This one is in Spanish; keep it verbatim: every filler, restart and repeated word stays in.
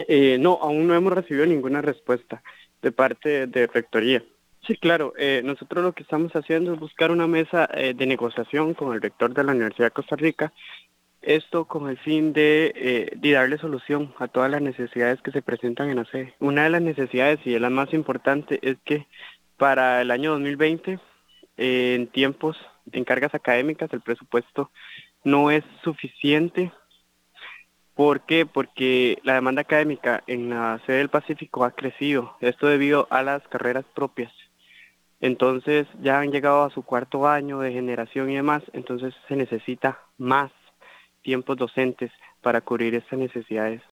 Eh, no, aún no hemos recibido ninguna respuesta de parte de Rectoría. Sí, claro, eh, nosotros lo que estamos haciendo es buscar una mesa eh, de negociación con el rector de la Universidad de Costa Rica, esto con el fin de, eh, de darle solución a todas las necesidades que se presentan en la sede. Una de las necesidades y de las más importantes es que para el año dos mil veinte, eh, en tiempos, en cargas académicas, el presupuesto no es suficiente. ¿Por qué? Porque la demanda académica en la sede del Pacífico ha crecido, esto debido a las carreras propias. Entonces ya han llegado a su cuarto año de generación y demás, entonces se necesita más tiempos docentes para cubrir estas necesidades.